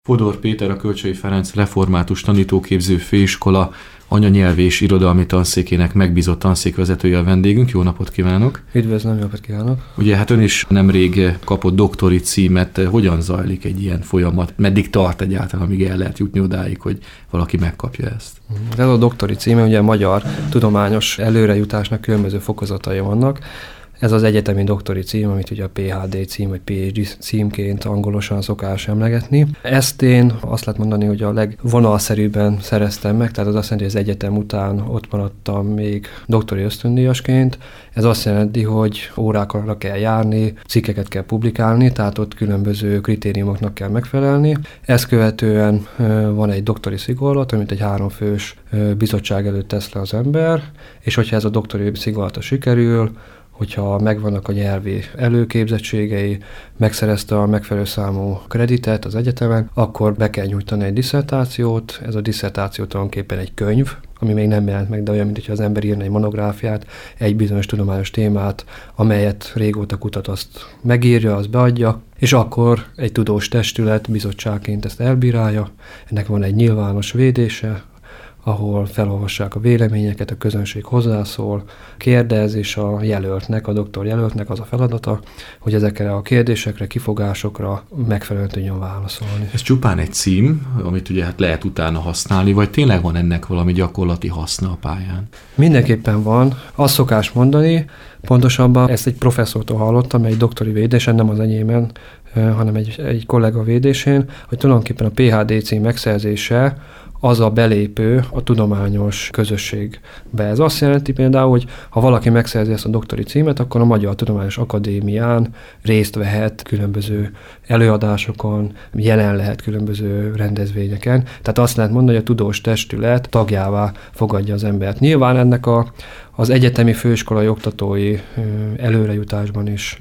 Fodor Péter, a Kölcsey Ferenc Református Tanítóképző Főiskola anyanyelvi és irodalmi tanszékének megbízott tanszékvezetője a vendégünk. Jó napot kívánok! Üdvözlöm, jó napot kívánok! Ugye hát ön is nemrég kapott doktori címet. Hogyan zajlik egy ilyen folyamat? Meddig tart egyáltalán, amíg el lehet jutni odáig, hogy valaki megkapja ezt? Ez a doktori címe, ugye a magyar tudományos előrejutásnak különböző fokozatai vannak. Ez az egyetemi doktori cím, amit ugye a PhD cím, vagy PhD címként angolosan szokás emlegetni. Ezt én azt lehet mondani, hogy a legvonalszerűbben szereztem meg, tehát az azt jelenti, hogy az egyetem után ott maradtam még doktori ösztöndíjasként. Ez azt jelenti, hogy órákra kell járni, cikkeket kell publikálni, tehát ott különböző kritériumoknak kell megfelelni. Ezt követően van egy doktori szigorlat, amit egy 3 fős bizottság előtt tesz le az ember, és hogyha ez a doktori szigorlata sikerül, hogyha megvannak a nyelvi előképzettségei, megszerezte a megfelelő számú kreditet az egyetemen, akkor be kell nyújtani egy disszertációt. Ez a disszertáció tulajdonképpen egy könyv, ami még nem jelent meg, de olyan, mintha az ember írna egy monográfiát, egy bizonyos tudományos témát, amelyet régóta kutat, azt megírja, azt beadja, és akkor egy tudós testület bizottságként ezt elbírálja. Ennek van egy nyilvános védése, ahol felolvassák a véleményeket, a közönség hozzászól, kérdez, és a jelöltnek, a doktorjelöltnek az a feladata, hogy ezekre a kérdésekre, kifogásokra megfelelően tudjon válaszolni. Ez csupán egy cím, amit ugye hát lehet utána használni, vagy tényleg van ennek valami gyakorlati haszna a pályán? Mindenképpen van. Azt szokás mondani, pontosabban ezt egy professzortól hallottam, egy doktori védésen, nem az enyémen, hanem egy kollega védésén, hogy tulajdonképpen a PhD cím megszerzése az a belépő a tudományos közösségbe. Ez azt jelenti például, hogy ha valaki megszerzi ezt a doktori címet, akkor a Magyar Tudományos Akadémián részt vehet különböző előadásokon, jelen lehet különböző rendezvényeken. Tehát azt lehet mondani, hogy a tudós testület tagjává fogadja az embert. Nyilván ennek az egyetemi főiskolai oktatói előrejutásban is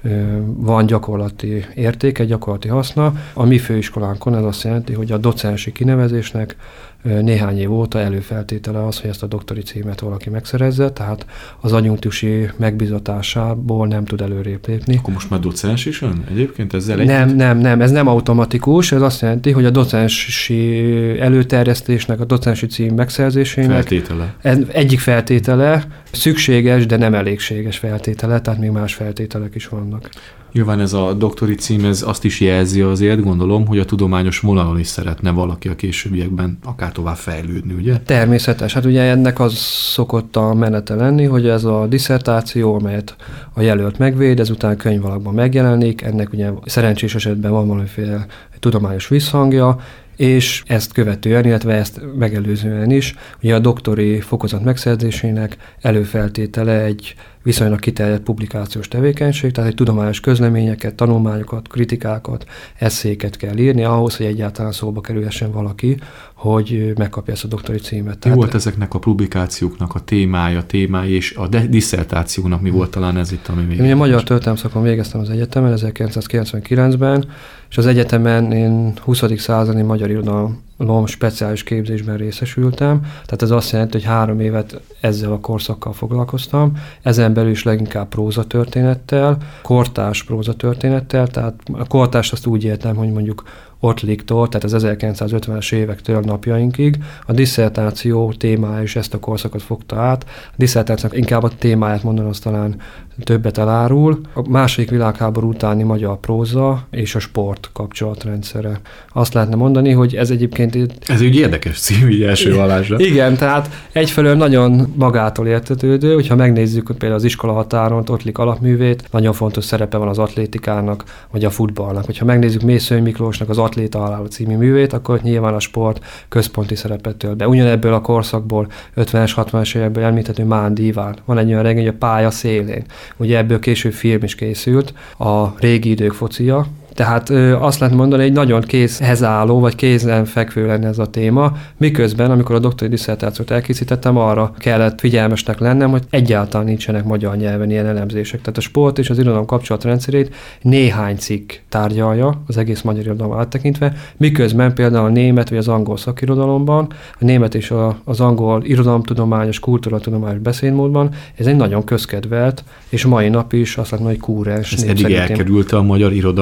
van gyakorlati értéke, gyakorlati haszna. A mi főiskolánkon ez azt jelenti, hogy a docensi kinevezésnek néhány év óta előfeltétele az, hogy ezt a doktori címet valaki megszerezze, tehát az adjunktusi megbízatásából nem tud előrébb lépni. Akkor most már docens is ön egyébként ezzel Nem, ez nem automatikus, ez azt jelenti, hogy a docensi előterjesztésnek, a docensi cím megszerzésének feltétele. Ez egyik feltétele, szükséges, de nem elégséges feltétele, tehát még más feltételek is vannak. Nyilván ez a doktori cím, ez azt is jelzi azért, gondolom, hogy a tudományos vonalon is szeretne valaki a későbbiekben akár tovább fejlődni, ugye? Természetes. Hát ugye ennek az szokott a menete lenni, hogy ez a disszertáció, amelyet a jelölt megvéd, ezután könyvalakban megjelenik, ennek ugye szerencsés esetben van valamiféle tudományos visszhangja, és ezt követően, illetve ezt megelőzően is, ugye a doktori fokozat megszerzésének előfeltétele egy viszonylag kiterjedt publikációs tevékenység, tehát egy tudományos közleményeket, tanulmányokat, kritikákat, esszéket kell írni ahhoz, hogy egyáltalán szóba kerülhessen valaki, hogy megkapja ezt a doktori címet. Mi volt ezeknek a publikációknak a témái, és a disszertációnak mi volt talán ez itt, ami még... Én a magyar történelem végeztem az egyetemen 1999-ben, és az egyetemen én 20. századi magyar irodalom speciális képzésben részesültem, tehát ez azt jelenti, hogy 3 évet ezzel a korszakkal foglalkoztam, ezen belül is leginkább prózatörténettel, kortárs prózatörténettel, tehát a kortárs azt úgy értem, hogy mondjuk Ottliktól, tehát az 1950-es évektől napjainkig. A disszertáció témája is ezt a korszakot fogta át. A disszertációnak inkább a témáját mondani, az talán többet elárul. A második világháború utáni magyar próza és a sport kapcsolatrendszere. Azt lehetne mondani, hogy ez egyébként... Ez egy érdekes cím, így első hallásra. Igen, tehát egyfelől nagyon magától értetődő, hogyha megnézzük például az iskola határon Ottlik alapművét, nagyon fontos szerepe van az atlétikának, vagy a futballnak. Hogyha megnézzük Mészői Miklósnak az Atléta halála című művét, akkor nyilván a sport központi szerepet tölt be. Ugyanebből a korszakból, 50-es, 60-es évekből említhető Mándi Iván. Van egy olyan regény, hogy a pálya szélén. Ugye ebből később film is készült, a régi idők focia. Tehát azt lehet mondani, hogy nagyon kézhez álló, vagy kézen fekvő lenne ez a téma, miközben, amikor a doktori disszertációt elkészítettem, arra kellett figyelmesnek lennem, hogy egyáltalán nincsenek magyar nyelven ilyen elemzések. Tehát a sport és az irodalom kapcsolatrendszerét néhány cikk tárgyalja, az egész magyar irodalom áttekintve, miközben például a német vagy az angol szakirodalomban, a német és az angol irodalomtudományos, kultúratudományos beszédmódban ez egy nagyon közkedvelt, és mai nap is azt lehet mondani, hogy kúrens. Ez eddig elkerülte a magyar irodalmároknak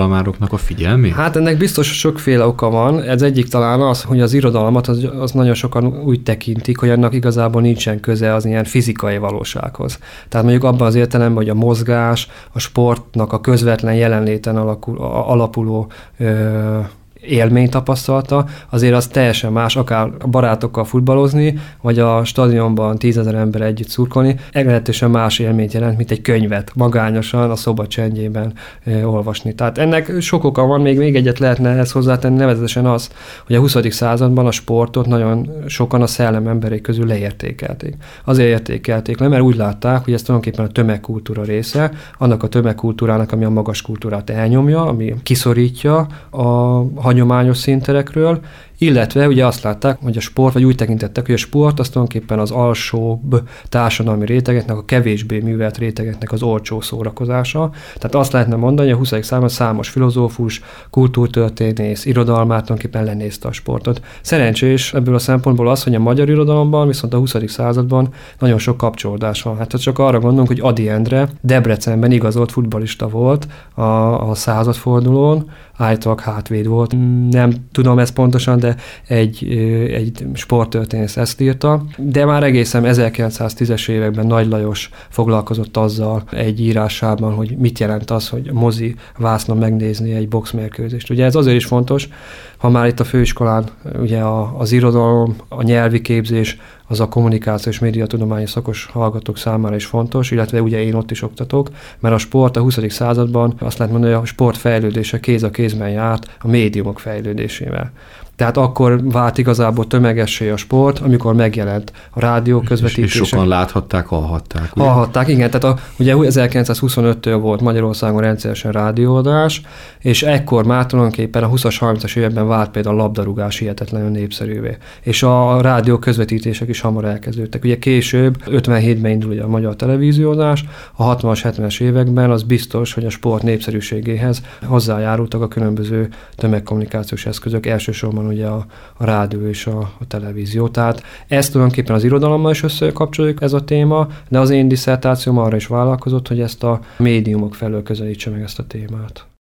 a figyelmét? Hát ennek biztos sokféle oka van. Ez egyik talán az, hogy az irodalmat az nagyon sokan úgy tekintik, hogy annak igazából nincsen köze az ilyen fizikai valósághoz. Tehát mondjuk abban az értelemben, hogy a mozgás, a sportnak a közvetlen jelenléten alapuló élmény tapasztalata, azért az teljesen más, akár a barátokkal futballozni, vagy a stadionban 10 000 ember együtt szurkolni, meglehetősen más élményt jelent, mint egy könyvet magányosan a szoba csendjében olvasni. Tehát ennek sok oka van, még egyet lehetne ehhez hozzátenni, nevezetesen az, hogy a 20. században a sportot nagyon sokan a szellem emberek közül leértékelték. Azért értékelték le, mert úgy látták, hogy ez tulajdonképpen a tömegkultúra része, annak a tömegkultúrának, ami a magas kultúrát elnyomja, ami kiszorítja a hagyományos színterekről, illetve ugye azt látták, hogy a sport, vagy úgy tekintettek, hogy a sport az tulajdonképpen az alsóbb társadalmi rétegeknek, a kevésbé művelt rétegeknek az olcsó szórakozása. Tehát azt lehetne mondani, hogy a 20. században számos filozófus, kultúrtörténész, irodalmár tulajdonképpen lenézte a sportot. Szerencsés ebből a szempontból az, hogy a magyar irodalomban viszont a 20. században nagyon sok kapcsolódás van. Hát csak arra gondolunk, hogy Ady Endre Debrecenben igazolt futballista volt a századfordulón, állítólag hátvéd volt. Nem tudom ezt pontosan, de egy sporttörténész ezt írta. De már egészen 1910-es években Nagy Lajos foglalkozott azzal egy írásában, hogy mit jelent az, hogy mozi vásznon megnézni egy boxmérkőzést. Ugye ez azért is fontos, ha már itt a főiskolán ugye az irodalom, a nyelvi képzés, az a kommunikációs és médiatudományi szakos hallgatók számára is fontos, illetve ugye én ott is oktatok, mert a sport a 20. században azt lehet mondani, hogy a sport fejlődése kéz a kézben járt a médiumok fejlődésével. Tehát akkor vált igazából tömegessé a sport, amikor megjelent a rádió közvetítések. És sokan láthatták, hallhatták. Ugye? Hallhatták, igen. Tehát ugye 1925-től volt Magyarországon rendszeresen rádióadás, és ekkor már tulajdonképpen a 20-as, 30-as években vált például a labdarúgás hihetetlenül népszerűvé. És a rádió közvetítések is hamar elkezdődtek. Ugye később, 57-ben indul ugye a magyar televíziózás, a 60-as, 70-es években az biztos, hogy a sport népszerűségéhez hozzájárultak a különböző tömegkommunikációs eszközök, elsősorban ugye a rádió és a televízió. Tehát ezt tulajdonképpen az irodalommal is összekapcsoljuk ez a téma, de az én disszertációm arra is vállalkozott, hogy ezt a médiumok felől közelítse meg ezt a témát.